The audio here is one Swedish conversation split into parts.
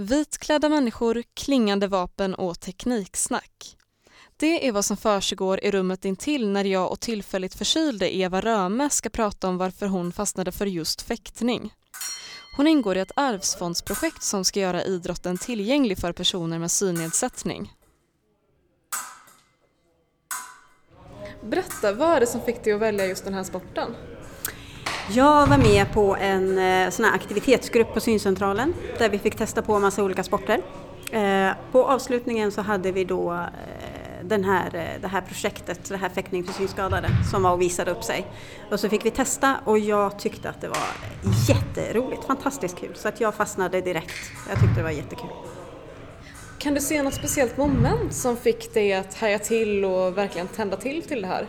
Vitklädda människor, klingande vapen och tekniksnack. Det är vad som försiggår i rummet intill när jag och tillfälligt förkylde Eva Röme ska prata om varför hon fastnade för just fäktning. Hon ingår i ett arvsfondsprojekt som ska göra idrotten tillgänglig för personer med synnedsättning. Berätta, vad är det som fick dig att välja just den här sporten? Jag var med på en sån här aktivitetsgrupp på Syncentralen där vi fick testa på en massa olika sporter. På avslutningen så hade vi då det här projektet, det här fäktning för synskadade som var och visade upp sig. Och så fick vi testa och jag tyckte att det var jätteroligt, fantastiskt kul. Så att jag fastnade direkt. Jag tyckte det var jättekul. Kan du se något speciellt moment som fick dig att haja till och verkligen tända till det här?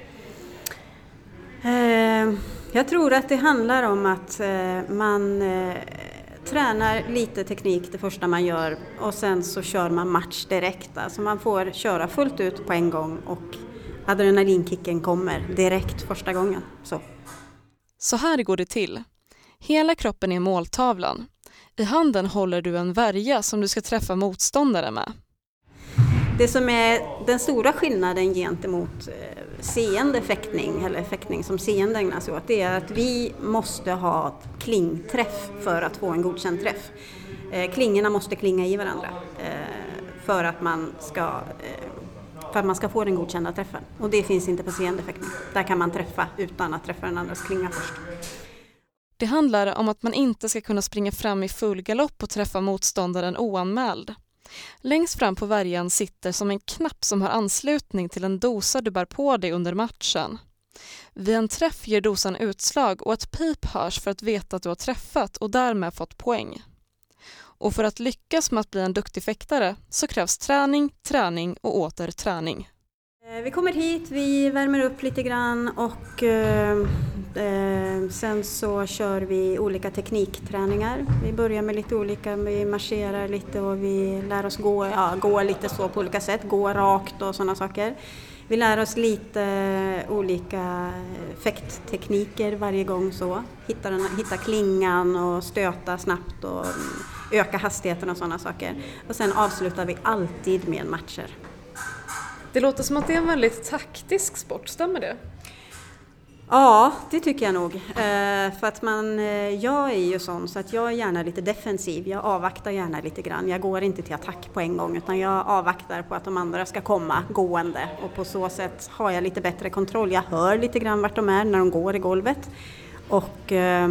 Jag tror att det handlar om att man tränar lite teknik det första man gör och sen så kör man match direkt. Alltså man får köra fullt ut på en gång och adrenalinkicken kommer direkt första gången. Så här går det till. Hela kroppen är måltavlan. I handen håller du en värja som du ska träffa motståndare med. Det som är den stora skillnaden gentemot seende fäktning eller fäktning som seende ägnar sig åt, det är att vi måste ha klingträff för att få en godkänd träff. Klingorna måste klinga i varandra för att man ska få den godkända träffen. Och det finns inte på seende fäktning. Där kan man träffa utan att träffa den andras klinga först. Det handlar om att man inte ska kunna springa fram i full galopp och träffa motståndaren oanmäld. Längst fram på värjan sitter som en knapp som har anslutning till en dosa du bär på dig under matchen. Vid en träff ger dosan utslag och ett pip hörs för att veta att du har träffat och därmed fått poäng. Och för att lyckas med att bli en duktig fäktare så krävs träning och åter träning. Vi kommer hit, vi värmer upp lite grann och sen så kör vi olika teknikträningar. Vi börjar med lite olika, vi marscherar lite och vi lär oss gå lite så på olika sätt, gå rakt och sådana saker. Vi lär oss lite olika fäkttekniker varje gång så. Hitta klingan och stöta snabbt och öka hastigheten och sådana saker. Och sen avslutar vi alltid med matcher. Det låter som att det är en väldigt taktisk sport, stämmer det? Ja, det tycker jag nog. För att jag är ju sån så att jag är gärna lite defensiv. Jag avvaktar gärna lite grann. Jag går inte till attack på en gång utan jag avvaktar på att de andra ska komma gående. Och på så sätt har jag lite bättre kontroll. Jag hör lite grann vart de är när de går i golvet. Och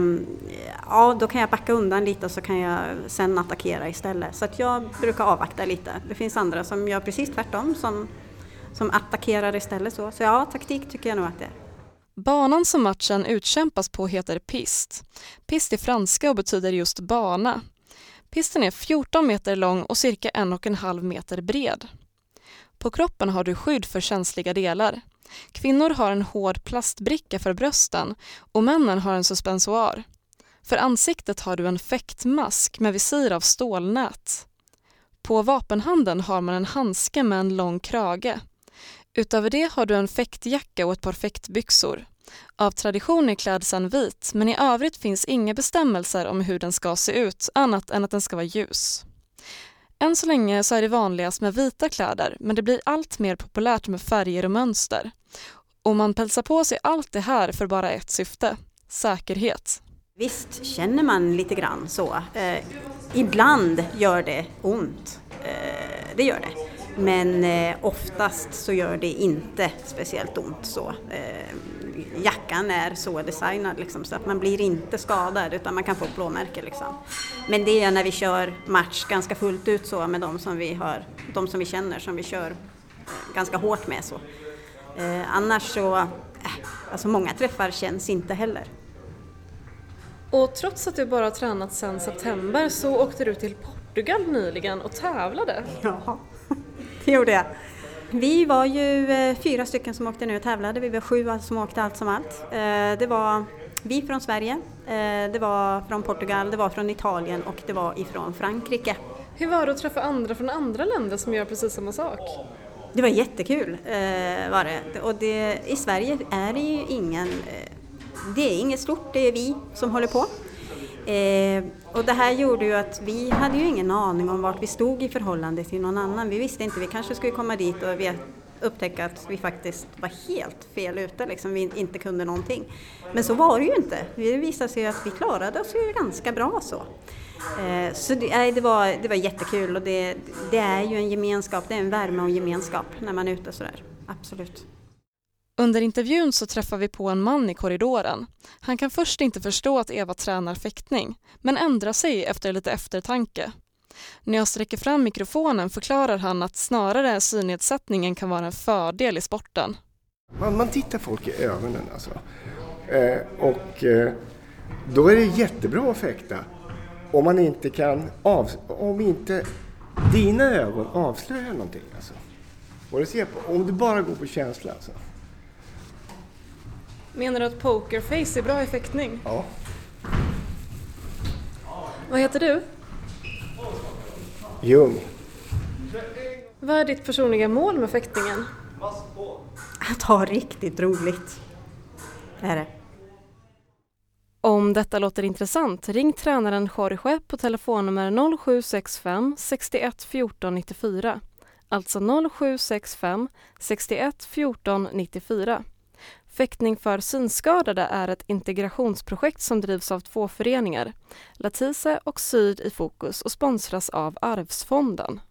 då kan jag backa undan lite och så kan jag sen attackera istället. Så att jag brukar avvakta lite. Det finns andra som gör precis tvärtom som attackerar istället så. Så ja, taktik tycker jag nog att det är. Banan som matchen utkämpas på heter pist. Pist är franska och betyder just bana. Pisten är 14 meter lång och cirka 1,5 meter bred. På kroppen har du skydd för känsliga delar. Kvinnor har en hård plastbricka för brösten och männen har en suspensoar. För ansiktet har du en fäktmask med visir av stålnät. På vapenhanden har man en handske med en lång krage. Utöver det har du en fäktjacka och ett par fäktbyxor. Av tradition är klädseln vit, men i övrigt finns inga bestämmelser om hur den ska se ut annat än att den ska vara ljus. Än så länge så är det vanligast med vita kläder, men det blir allt mer populärt med färger och mönster. Och man pälsar på sig allt det här för bara ett syfte: säkerhet. Visst känner man lite grann så. Ibland gör det ont. Det gör det. Men oftast så gör det inte speciellt ont så. Jackan är så designad liksom, så att man blir inte skadad utan man kan få blåmärken liksom. Men det är när vi kör match ganska fullt ut så med de som vi känner som vi kör ganska hårt med så. Annars så, alltså många träffar känns inte heller. Och trots att du bara har tränat sedan september så åkte du till Portugal nyligen och tävlade. Ja, det gjorde jag. Vi var ju 4 stycken som åkte ner och tävlade. Vi var 7 som åkte allt som allt. Det var vi från Sverige, det var från Portugal, det var från Italien och det var ifrån Frankrike. Hur var det att träffa andra från andra länder som gör precis samma sak? Det var jättekul var det. Och i Sverige är det ju det är inget stort, det är vi som håller på. Och det här gjorde ju att vi hade ju ingen aning om vart vi stod i förhållande till någon annan. Vi visste inte, vi kanske skulle komma dit och upptäcka att vi faktiskt var helt fel ute, liksom. Vi inte kunde någonting. Men så var det ju inte. Det visade sig att vi klarade oss ju ganska bra så. Så det var jättekul, och det är ju en gemenskap, det är en värme och gemenskap när man är ute sådär, absolut. Under intervjun så träffar vi på en man i korridoren. Han kan först inte förstå att Eva tränar fäktning, men ändrar sig efter lite eftertanke. När jag sträcker fram mikrofonen förklarar han att snarare synnedsättningen kan vara en fördel i sporten. Man tittar folk i ögonen alltså. Då är det jättebra att fäkta. Om inte dina ögon avslöjar någonting alltså. Och det ser på, om du bara går på känsla alltså. Menar du att pokerface är bra i fäktning? Ja. Vad heter du? Ljung. Vad är ditt personliga mål med fäktningen? Att ha riktigt roligt. Det är det. Om detta låter intressant, ring tränaren Jorge på telefonnummer 0765 61 14 94. Alltså 0765 61 14 94. Fäktning för synskadade är ett integrationsprojekt som drivs av 2 föreningar, Latise och Syd i fokus, och sponsras av Arvsfonden.